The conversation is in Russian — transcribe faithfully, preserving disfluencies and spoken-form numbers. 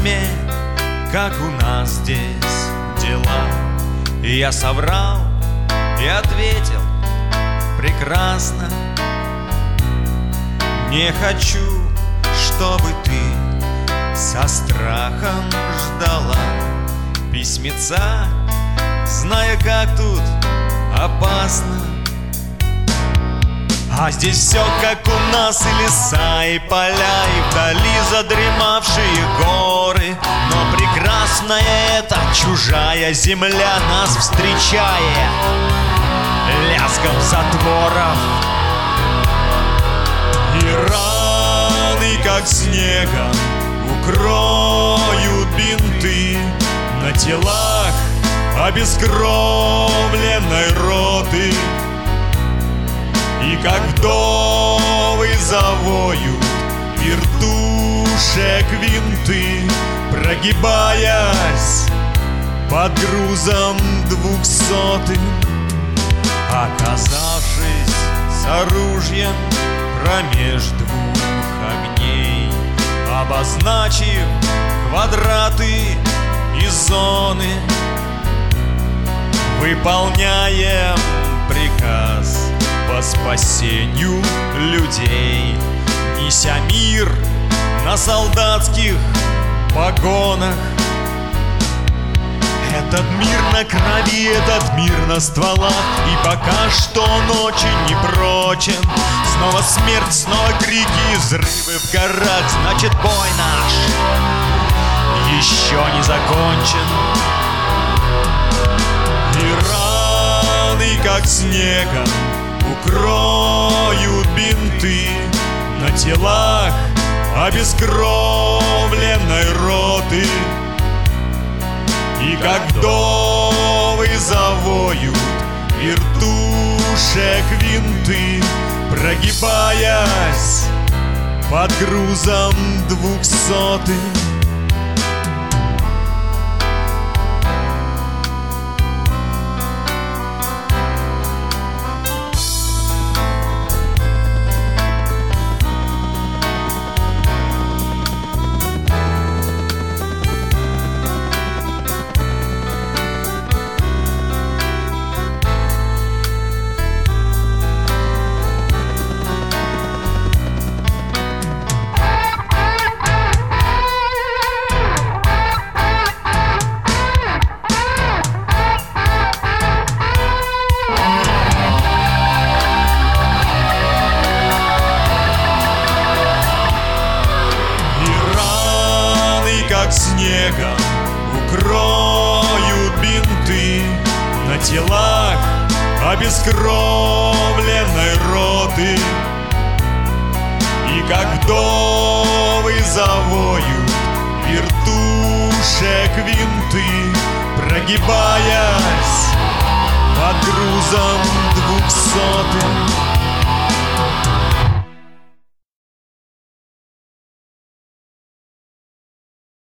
письме, как у нас здесь дела. И я соврал и ответил прекрасно: не хочу, чтобы ты со страхом ждала письмеца, зная, как тут опасно. А здесь все как у нас, и леса, и поля, и вдали задремавшие горы. Но прекрасная эта чужая земля нас встречая лязгом затворов. И раны, как снегом, укроют бинты на телах обескровленной роты. И как вдовы завоют вертушек винты, прогибаясь под грузом двухсотым. Оказавшись с оружием промеж двух огней, обозначив квадраты и зоны, выполняем приказ по спасению людей, неся мир на солдатских погонах. Этот мир на крови, этот мир на стволах, и пока что он очень не прочен. Снова смерть, снова крики и взрывы в горах. Значит, бой наш еще не закончен. И раны, как снегом, укроют бинты на телах обескровленной роты. И как вдовы завоют вертушек винты, прогибаясь под грузом двухсотым. Как снегом укроют бинты на телах обескровленной роты. И как вдовы завоют вертушек винты, прогибаясь под грузом двухсотым.